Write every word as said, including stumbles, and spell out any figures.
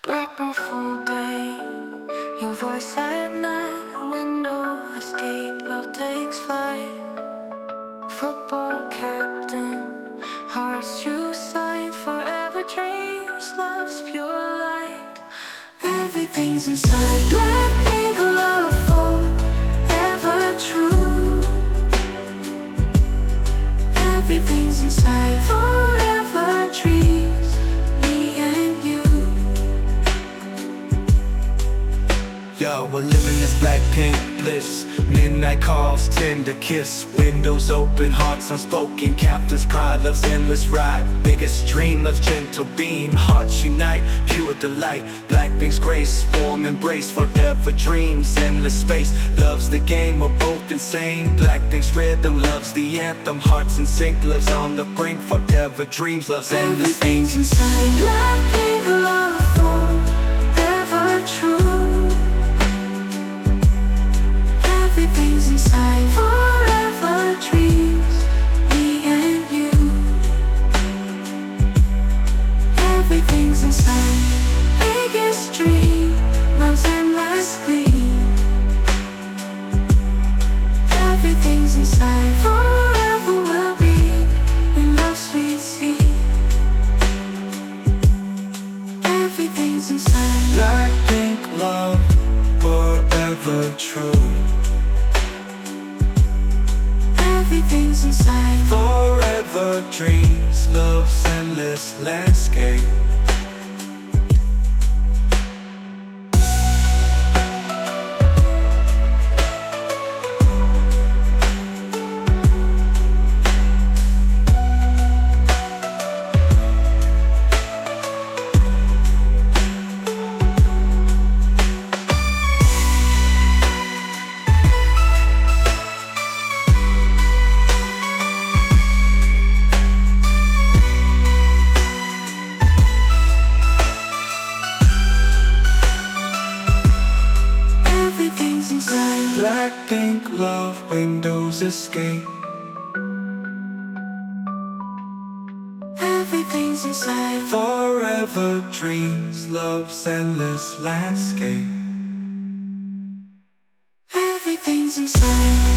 Black full day, your voice at night, window escape, love takes flight. Football captain, hearts you sight, forever dreams, love's pure light. Everything's inside, black pink love, forever true. Everything's inside, forever dreams, me and you. Yo, we're living this black pink bliss. Midnight calls, tender kiss. Windows open, hearts unspoken. Captain's pride, love's endless ride. Biggest dream, love's gentle beam. Hearts unite, pure delight. Black pink's grace, warm embrace. Forever dreams, endless space. Love's the game, we're both insane. Black pink's rhythm, love's the anthem. Hearts in sync, love's on the brink. Forever dreams, love's endless Everything's things. inside, black pink love, forever true. Everything's inside, forever dreams, me and you. Everything's inside, biggest dream, love's endless gleam. Everything's inside, forever will be in love's sweet sea. Everything's inside, Black pink love, forever true. everything's inside. Forever dreams, love's endless landscape. Everything's inside. Black pink love, windows escape. Everything's inside. Forever dreams, love's endless landscape. Everything's inside.